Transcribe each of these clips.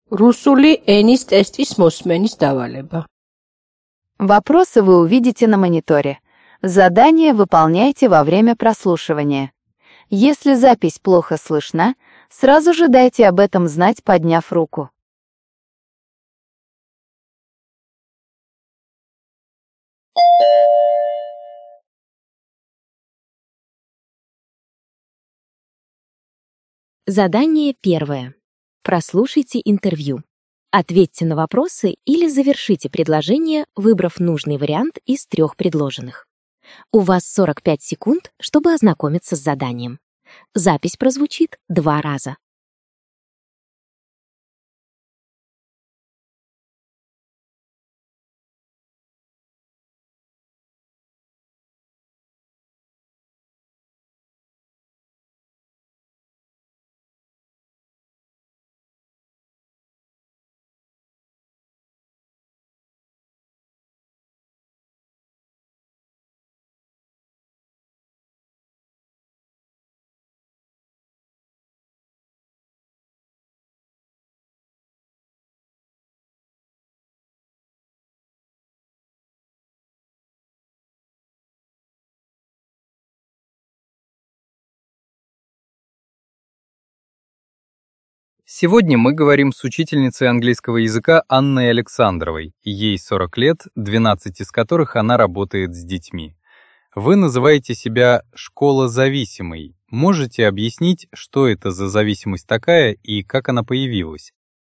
რუსული ენის ტესტის მოსმენის დავალება. Вопросы вы увидите на мониторе. Задание выполняйте во время прослушивания. Если запись плохо слышна, сразу же дайте об этом знать, подняв руку. Задание первое. Прослушайте интервью. Ответьте на вопросы или завершите предложение, выбрав нужный вариант из 3 предложенных. У вас 45 секунд, чтобы ознакомиться с заданием. Запись прозвучит 2 раза. Сегодня мы говорим с учительницей английского языка Анной Александровой. Ей 40 лет, 12 из которых она работает с детьми. Вы называете себя школозависимой. Можете объяснить, что это за зависимость такая и как она появилась?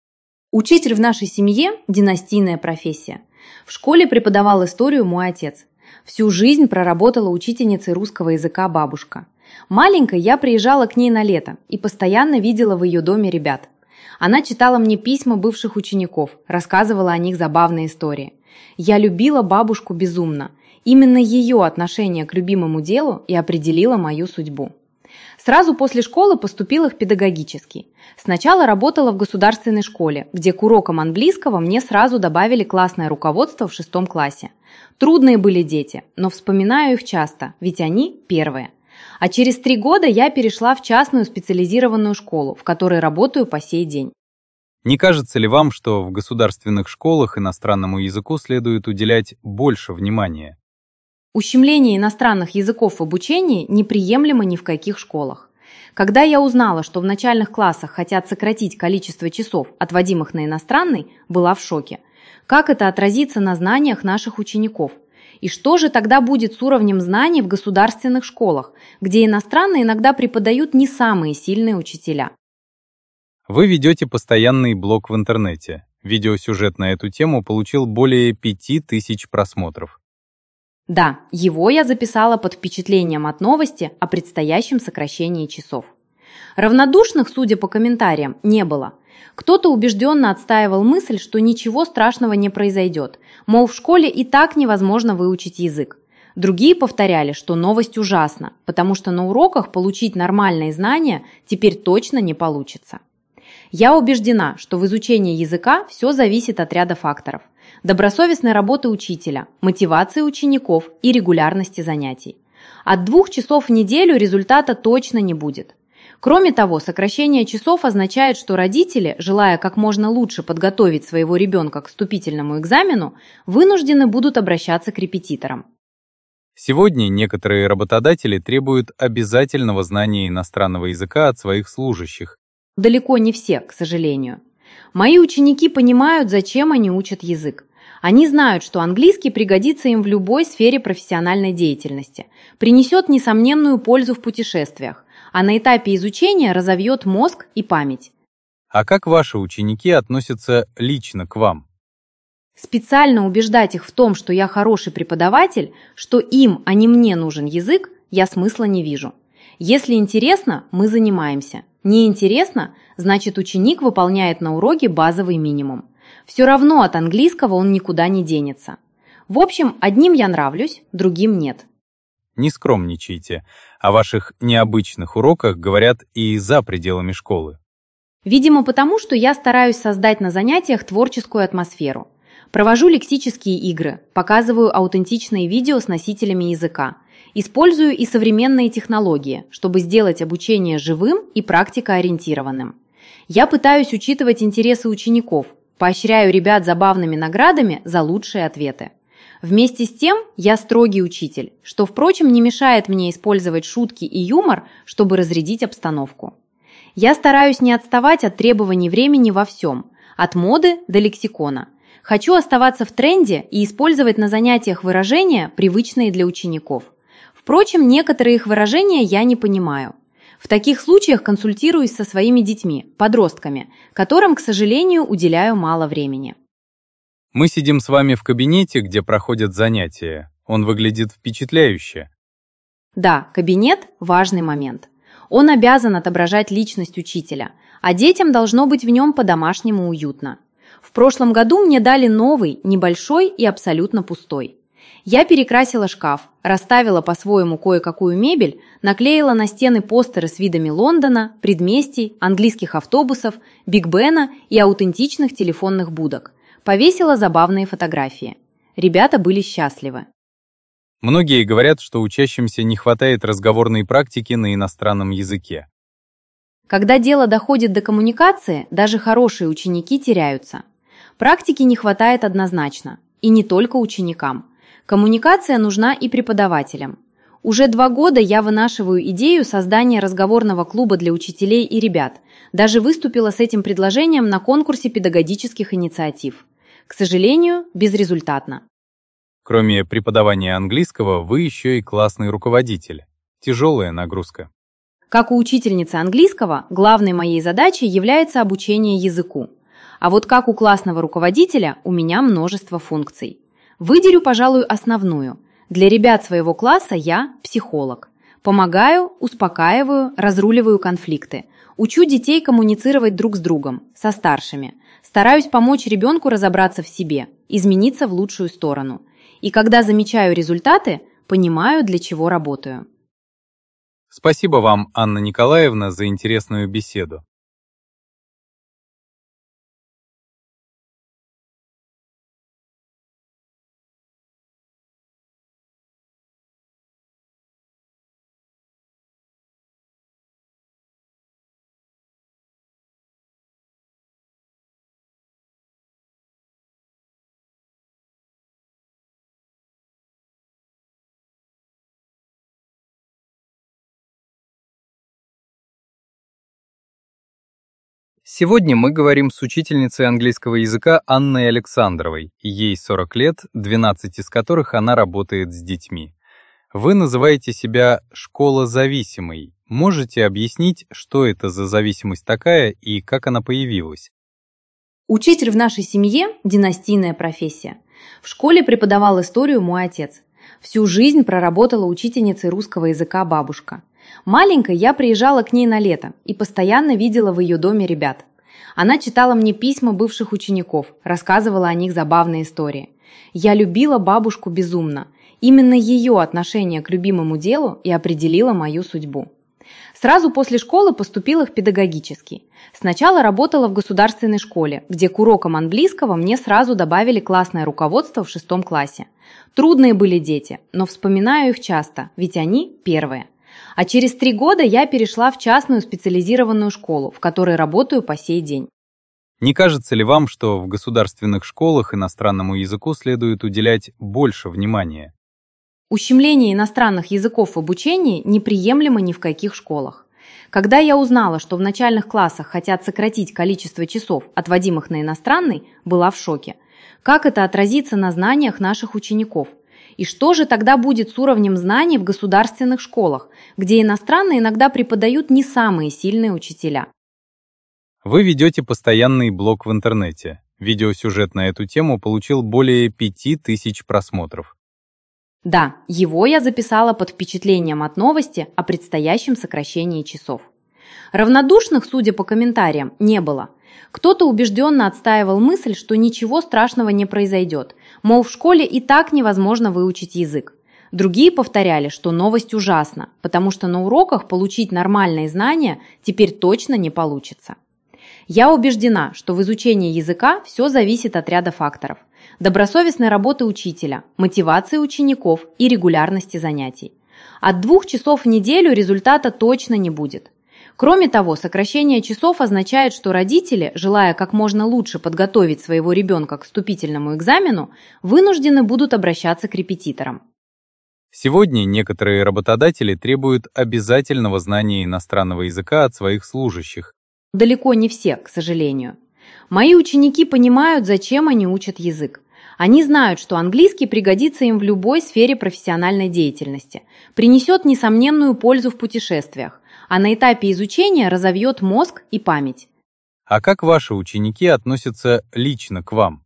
Учитель в нашей семье – династийная профессия. В школе преподавал историю мой отец. Всю жизнь проработала учительницей русского языка бабушка. Маленькой я приезжала к ней на лето и постоянно видела в ее доме ребят. Она читала мне письма бывших учеников, рассказывала о них забавные истории. Я любила бабушку безумно. Именно ее отношение к любимому делу и определило мою судьбу. Сразу после школы поступила в педагогический. Сначала работала в государственной школе, где к урокам английского мне сразу добавили классное руководство в 6 классе. Трудные были дети, но вспоминаю их часто, ведь они первые. А через 3 года я перешла в частную специализированную школу, в которой работаю по сей день. Не кажется ли вам, что в государственных школах иностранному языку следует уделять больше внимания? Ущемление иностранных языков в обучении неприемлемо ни в каких школах. Когда я узнала, что в начальных классах хотят сократить количество часов, отводимых на иностранный, была в шоке. Как это отразится на знаниях наших учеников? И что же тогда будет с уровнем знаний в государственных школах, где иностранные иногда преподают не самые сильные учителя? Вы ведете постоянный блог в интернете. Видеосюжет на эту тему получил более 5000 просмотров. Да, его я записала под впечатлением от новости о предстоящем сокращении часов. Равнодушных, судя по комментариям, не было. Кто-то убежденно отстаивал мысль, что ничего страшного не произойдет, мол, в школе и так невозможно выучить язык. Другие повторяли, что новость ужасна, потому что на уроках получить нормальные знания теперь точно не получится. Я убеждена, что в изучении языка все зависит от ряда факторов. Добросовестной работы учителя, мотивации учеников и регулярности занятий. От 2 часов в неделю результата точно не будет. Кроме того, сокращение часов означает, что родители, желая как можно лучше подготовить своего ребенка к вступительному экзамену, вынуждены будут обращаться к репетиторам. Сегодня некоторые работодатели требуют обязательного знания иностранного языка от своих служащих. Далеко не все, к сожалению. Мои ученики понимают, зачем они учат язык. Они знают, что английский пригодится им в любой сфере профессиональной деятельности, принесет несомненную пользу в путешествиях, а на этапе изучения разовьет мозг и память. А как ваши ученики относятся лично к вам? Специально убеждать их в том, что я хороший преподаватель, что им, а не мне нужен язык, я смысла не вижу. Если интересно, мы занимаемся. Не интересно, значит, ученик выполняет на уроке базовый минимум. Все равно от английского он никуда не денется. В общем, одним я нравлюсь, другим нет. Не скромничайте. О ваших необычных уроках говорят и за пределами школы. Видимо, потому что я стараюсь создать на занятиях творческую атмосферу. Провожу лексические игры, показываю аутентичные видео с носителями языка. Использую и современные технологии, чтобы сделать обучение живым и практикоориентированным. Я пытаюсь учитывать интересы учеников, поощряю ребят забавными наградами за лучшие ответы. Вместе с тем я строгий учитель, что, впрочем, не мешает мне использовать шутки и юмор, чтобы разрядить обстановку. Я стараюсь не отставать от требований времени во всем, от моды до лексикона. Хочу оставаться в тренде и использовать на занятиях выражения, привычные для учеников. Впрочем, некоторые их выражения я не понимаю. В таких случаях консультируюсь со своими детьми, подростками, которым, к сожалению, уделяю мало времени. Мы сидим с вами в кабинете, где проходят занятия. Он выглядит впечатляюще. Да, кабинет – важный момент. Он обязан отображать личность учителя, а детям должно быть в нем по-домашнему уютно. В прошлом году мне дали новый, небольшой и абсолютно пустой. Я перекрасила шкаф, расставила по-своему кое-какую мебель, наклеила на стены постеры с видами Лондона, предместий, английских автобусов, Биг Бена и аутентичных телефонных будок. Повесила забавные фотографии. Ребята были счастливы. Многие говорят, что учащимся не хватает разговорной практики на иностранном языке. Когда дело доходит до коммуникации, даже хорошие ученики теряются. Практики не хватает однозначно, и не только ученикам. Коммуникация нужна и преподавателям. Уже 2 года я вынашиваю идею создания разговорного клуба для учителей и ребят. Даже выступила с этим предложением на конкурсе педагогических инициатив. К сожалению, безрезультатно. Кроме преподавания английского, вы еще и классный руководитель. Тяжелая нагрузка. Как у учительницы английского, главной моей задачей является обучение языку. А вот как у классного руководителя у меня множество функций. Выделю, пожалуй, основную. Для ребят своего класса я психолог. Помогаю, успокаиваю, разруливаю конфликты. Учу детей коммуницировать друг с другом, со старшими. Стараюсь помочь ребенку разобраться в себе, измениться в лучшую сторону. И когда замечаю результаты, понимаю, для чего работаю. Спасибо вам, Анна Николаевна, за интересную беседу. Сегодня мы говорим с учительницей английского языка Анной Александровой. Ей 40 лет, 12 из которых она работает с детьми. Вы называете себя школозависимой. Можете объяснить, что это за зависимость такая и как она появилась? Учитель в нашей семье – династийная профессия. В школе преподавал историю мой отец. Всю жизнь проработала учительницей русского языка бабушка. Маленькой я приезжала к ней на лето и постоянно видела в ее доме ребят. Она читала мне письма бывших учеников, рассказывала о них забавные истории. Я любила бабушку безумно. Именно ее отношение к любимому делу и определило мою судьбу. Сразу после школы поступила в педагогический. Сначала работала в государственной школе, где к урокам английского мне сразу добавили классное руководство в 6 классе. Трудные были дети, но вспоминаю их часто, ведь они первые. А через 3 года я перешла в частную специализированную школу, в которой работаю по сей день. Не кажется ли вам, что в государственных школах иностранному языку следует уделять больше внимания? Ущемление иностранных языков в обучении неприемлемо ни в каких школах. Когда я узнала, что в начальных классах хотят сократить количество часов, отводимых на иностранный, была в шоке. Как это отразится на знаниях наших учеников? И что же тогда будет с уровнем знаний в государственных школах, где иностранные иногда преподают не самые сильные учителя? Вы ведете постоянный блог в интернете. Видеосюжет на эту тему получил более 5000 просмотров. Да, его я записала под впечатлением от новости о предстоящем сокращении часов. Равнодушных, судя по комментариям, не было. Кто-то убежденно отстаивал мысль, что ничего страшного не произойдет, мол, в школе и так невозможно выучить язык. Другие повторяли, что новость ужасна, потому что на уроках получить нормальные знания теперь точно не получится. Я убеждена, что в изучении языка все зависит от ряда факторов. Добросовестной работы учителя, мотивации учеников и регулярности занятий. От 2 часов в неделю результата точно не будет. Кроме того, сокращение часов означает, что родители, желая как можно лучше подготовить своего ребенка к вступительному экзамену, вынуждены будут обращаться к репетиторам. Сегодня некоторые работодатели требуют обязательного знания иностранного языка от своих служащих. Далеко не все, к сожалению. Мои ученики понимают, зачем они учат язык. Они знают, что английский пригодится им в любой сфере профессиональной деятельности, принесет несомненную пользу в путешествиях, а на этапе изучения разовьет мозг и память. А как ваши ученики относятся лично к вам?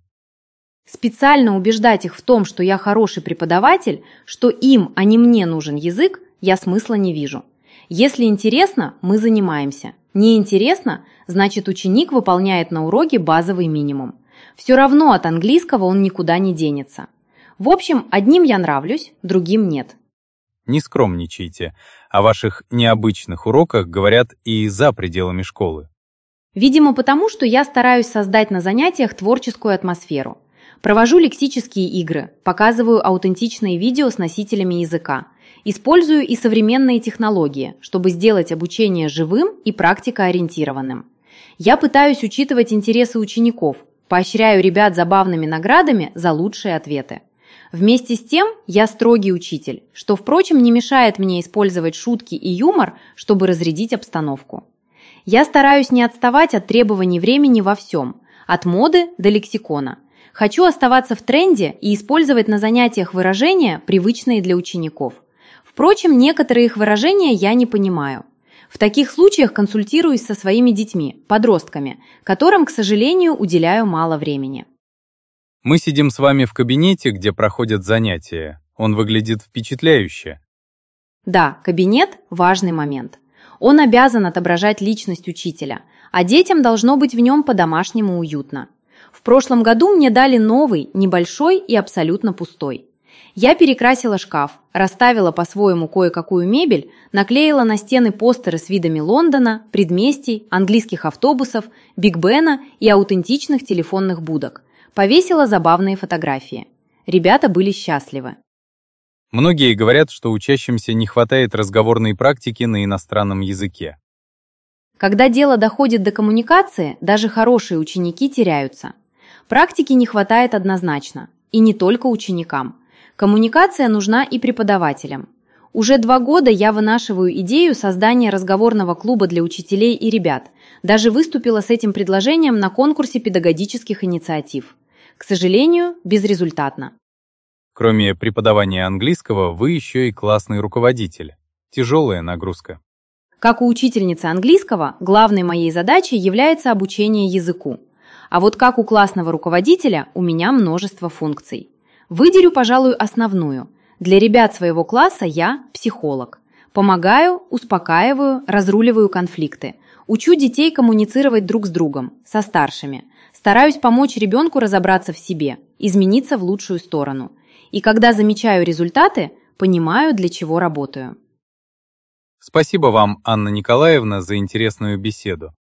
Специально убеждать их в том, что я хороший преподаватель, что им, а не мне нужен язык, я смысла не вижу. Если интересно, мы занимаемся. Не интересно, значит ученик выполняет на уроке базовый минимум. Все равно от английского он никуда не денется. В общем, одним я нравлюсь, другим нет. Не скромничайте. О ваших необычных уроках говорят и за пределами школы. Видимо, потому что я стараюсь создать на занятиях творческую атмосферу. Провожу лексические игры, показываю аутентичные видео с носителями языка. Использую и современные технологии, чтобы сделать обучение живым и практикоориентированным. Я пытаюсь учитывать интересы учеников, поощряю ребят забавными наградами за лучшие ответы. Вместе с тем я строгий учитель, что, впрочем, не мешает мне использовать шутки и юмор, чтобы разрядить обстановку. Я стараюсь не отставать от требований времени во всем, от моды до лексикона. Хочу оставаться в тренде и использовать на занятиях выражения, привычные для учеников. Впрочем, некоторые их выражения я не понимаю. В таких случаях консультируюсь со своими детьми, подростками, которым, к сожалению, уделяю мало времени. Мы сидим с вами в кабинете, где проходят занятия. Он выглядит впечатляюще. Да, кабинет – важный момент. Он обязан отображать личность учителя, а детям должно быть в нем по-домашнему уютно. В прошлом году мне дали новый, небольшой и абсолютно пустой. Я перекрасила шкаф, расставила по-своему кое-какую мебель, наклеила на стены постеры с видами Лондона, предместий, английских автобусов, Биг Бена и аутентичных телефонных будок. Повесила забавные фотографии. Ребята были счастливы. Многие говорят, что учащимся не хватает разговорной практики на иностранном языке. Когда дело доходит до коммуникации, даже хорошие ученики теряются. Практики не хватает однозначно, и не только ученикам. Коммуникация нужна и преподавателям. Уже 2 года я вынашиваю идею создания разговорного клуба для учителей и ребят. Даже выступила с этим предложением на конкурсе педагогических инициатив. К сожалению, безрезультатно. Кроме преподавания английского, вы еще и классный руководитель. Тяжелая нагрузка. Как у учительницы английского, главной моей задачей является обучение языку. А вот как у классного руководителя у меня множество функций. Выделю, пожалуй, основную. Для ребят своего класса я психолог. Помогаю, успокаиваю, разруливаю конфликты. Учу детей коммуницировать друг с другом, со старшими. Стараюсь помочь ребенку разобраться в себе, измениться в лучшую сторону. И когда замечаю результаты, понимаю, для чего работаю. Спасибо вам, Анна Николаевна, за интересную беседу.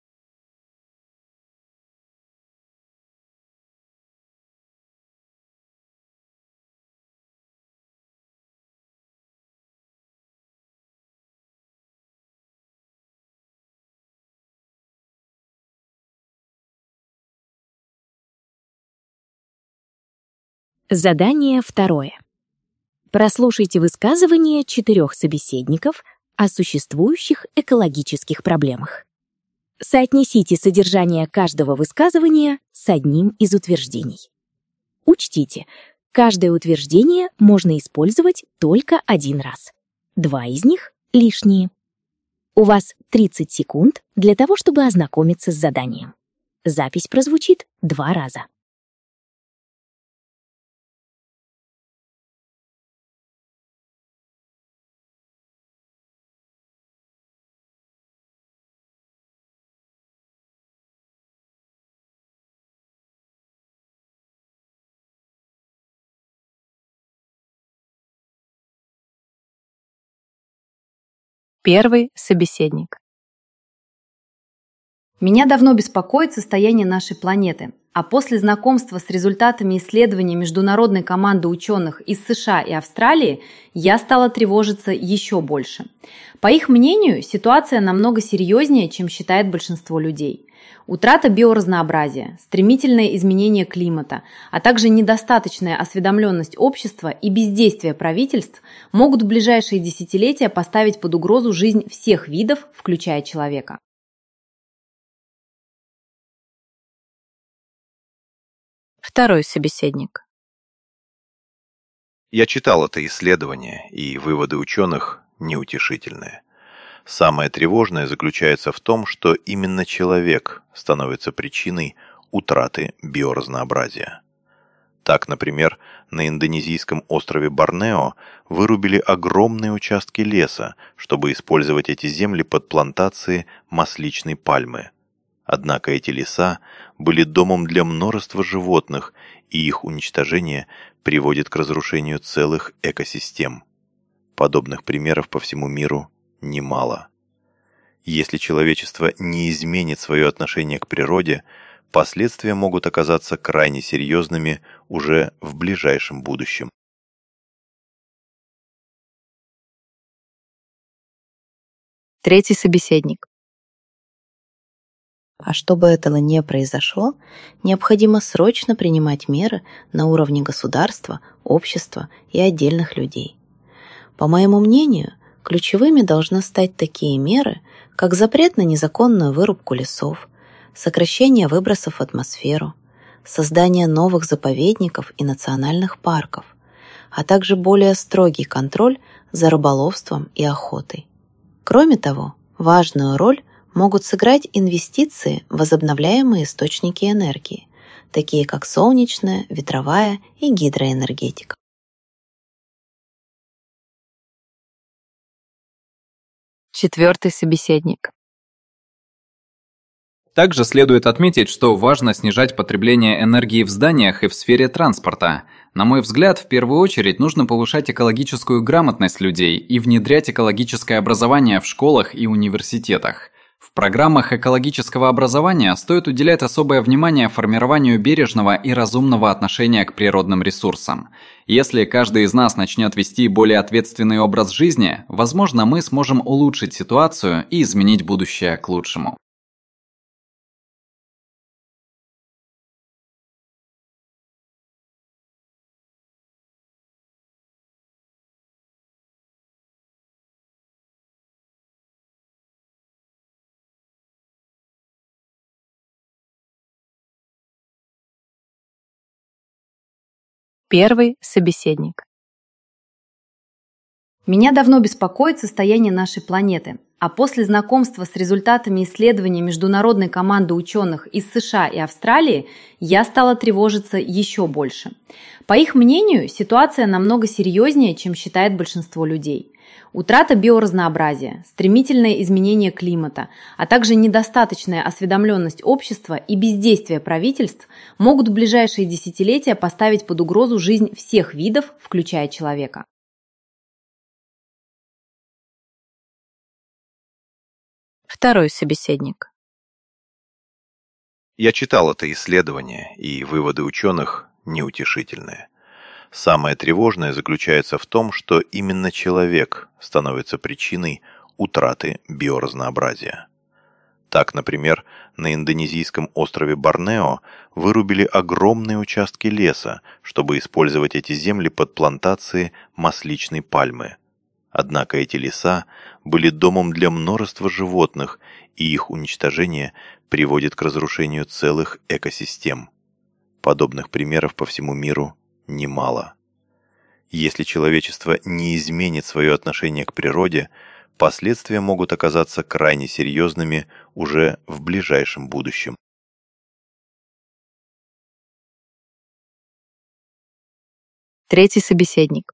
Задание 2. Прослушайте высказывания 4 собеседников о существующих экологических проблемах. Соотнесите содержание каждого высказывания с одним из утверждений. Учтите, каждое утверждение можно использовать только 1 раз. 2 из них лишние. У вас 30 секунд для того, чтобы ознакомиться с заданием. Запись прозвучит 2 раза. Первый собеседник. Меня давно беспокоит состояние нашей планеты, а после знакомства с результатами исследований международной команды ученых из США и Австралии я стала тревожиться еще больше. По их мнению, ситуация намного серьезнее, чем считает большинство людей. Утрата биоразнообразия, стремительное изменение климата, а также недостаточная осведомленность общества и бездействие правительств могут в ближайшие десятилетия поставить под угрозу жизнь всех видов, включая человека. Второй собеседник. Я читал это исследование, и выводы ученых неутешительные. Самое тревожное заключается в том, что именно человек становится причиной утраты биоразнообразия. Так, например, на индонезийском острове Борнео вырубили огромные участки леса, чтобы использовать эти земли под плантации масличной пальмы. Однако эти леса были домом для множества животных, и их уничтожение приводит к разрушению целых экосистем. Подобных примеров по всему миру немало. Если человечество не изменит свое отношение к природе, последствия могут оказаться крайне серьезными уже в ближайшем будущем. Третий собеседник. А чтобы этого не произошло, необходимо срочно принимать меры на уровне государства, общества и отдельных людей. По моему мнению, ключевыми должны стать такие меры, как запрет на незаконную вырубку лесов, сокращение выбросов в атмосферу, создание новых заповедников и национальных парков, а также более строгий контроль за рыболовством и охотой. Кроме того, важную роль могут сыграть инвестиции в возобновляемые источники энергии, такие как солнечная, ветровая и гидроэнергетика. Четвертый собеседник. Также следует отметить, что важно снижать потребление энергии в зданиях и в сфере транспорта. На мой взгляд, в первую очередь нужно повышать экологическую грамотность людей и внедрять экологическое образование в школах и университетах. В программах экологического образования стоит уделять особое внимание формированию бережного и разумного отношения к природным ресурсам. Если каждый из нас начнет вести более ответственный образ жизни, возможно, мы сможем улучшить ситуацию и изменить будущее к лучшему. Первый собеседник. Меня давно беспокоит состояние нашей планеты, а после знакомства с результатами исследований международной команды ученых из США и Австралии я стала тревожиться еще больше. По их мнению, ситуация намного серьезнее, чем считает большинство людей. Утрата биоразнообразия, стремительное изменение климата, а также недостаточная осведомленность общества и бездействие правительств могут в ближайшие десятилетия поставить под угрозу жизнь всех видов, включая человека. Второй собеседник. Я читал это исследование, и выводы ученых неутешительные. Самое тревожное заключается в том, что именно человек становится причиной утраты биоразнообразия. Так, например, на индонезийском острове Борнео вырубили огромные участки леса, чтобы использовать эти земли под плантации масличной пальмы. Однако эти леса были домом для множества животных, и их уничтожение приводит к разрушению целых экосистем. Подобных примеров по всему миру немало. Если человечество не изменит свое отношение к природе, последствия могут оказаться крайне серьезными уже в ближайшем будущем. Третий собеседник.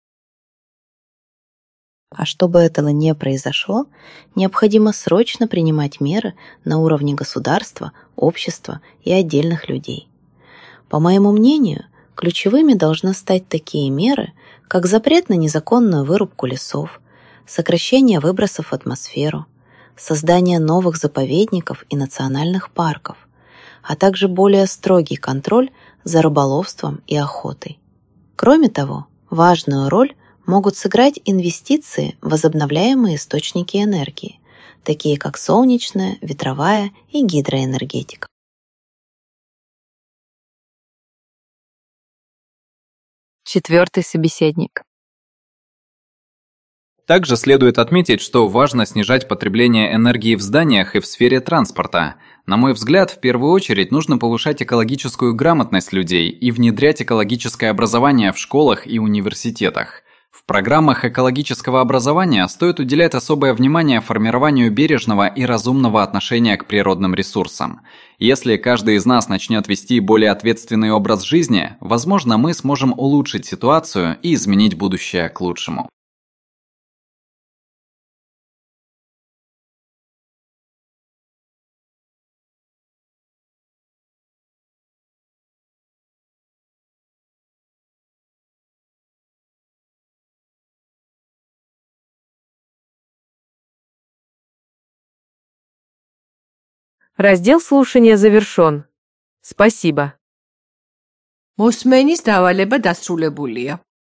А чтобы этого не произошло, необходимо срочно принимать меры на уровне государства, общества и отдельных людей. По моему мнению, ключевыми должны стать такие меры, как запрет на незаконную вырубку лесов, сокращение выбросов в атмосферу, создание новых заповедников и национальных парков, а также более строгий контроль за рыболовством и охотой. Кроме того, важную роль могут сыграть инвестиции в возобновляемые источники энергии, такие как солнечная, ветровая и гидроэнергетика. Четвертый собеседник. Также следует отметить, что важно снижать потребление энергии в зданиях и в сфере транспорта. На мой взгляд, в первую очередь нужно повышать экологическую грамотность людей и внедрять экологическое образование в школах и университетах. В программах экологического образования стоит уделять особое внимание формированию бережного и разумного отношения к природным ресурсам. Если каждый из нас начнет вести более ответственный образ жизни, возможно, мы сможем улучшить ситуацию и изменить будущее к лучшему. Раздел слушания завершен. Спасибо. მოსმენის დავალება დასრულებულია.